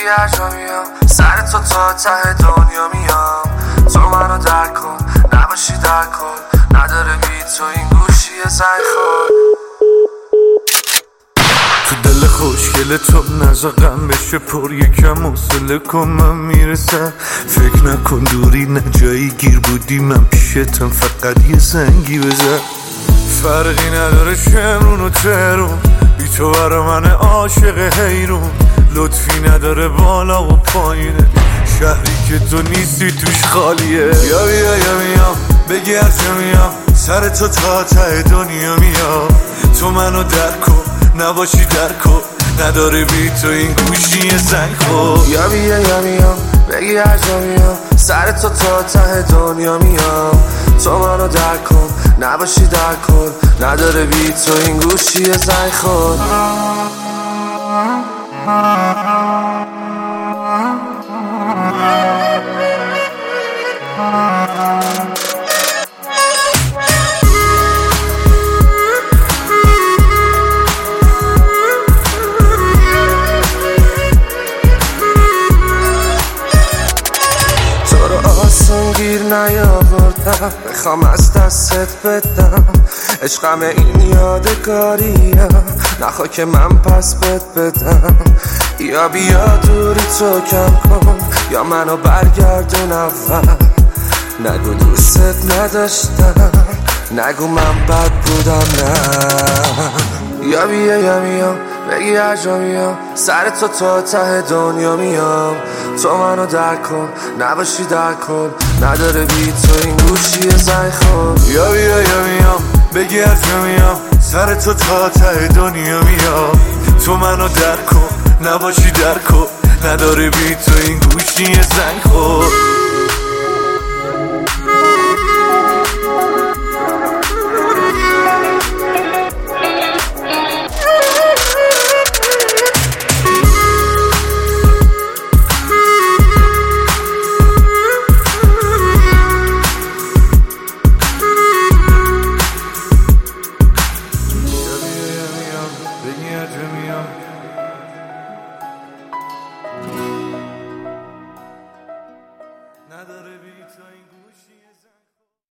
بگی هر جا میام سر تو تا ته دنیا میام. تو منو درک کن نباشی در کن، نداره بی تو این گوشی زنگ خور. تو دل خوشگل تو نزا غم بشه پر، یکم حوصله کن من میرسم. فکر نکن دوری نه جایی گیر بودی، من پیشتم فقط یه زنگی بزن. فرقی نداره شمرون و ترون، بی تو برا من عاشق حیرون. لطفی نداره بالا و پایینه، شهری که تو نیستی توش خالیه. یا بیا یا میام بگی هر جا میام سر تو تا ته دنیا میام. تو منو درک کن نباشی در کن، نداره بی تو این گوشی زنگ خور. یا بیا یا میام بگی هر جا میام سر تو تا ته دنیا میام. تو منو درک کن نباشی در کن، نداره بی تو این گوشی زنگ خور. گیر نیاوردم بخوام از دستت بدم، عشقم این یادگاریه نخوا که من پس بدم. یا بیا دوری تو کم کن یا منو برگردون اول. نگو دوستت نداشتم، نگو من بد بودم، نه. یا بیا یا میام بگی هر جا میام سر تو تا ته دنیا میام. تو منو درک کن نباشی در کن، نداره بی تو این گوشی زنگ خور. یا بیا یا میام بگی هر جا میام سر تو تا ته دنیا میام. تو منو درک کن نباشی در کن، نداره بی تو این گوشی زنگ خور.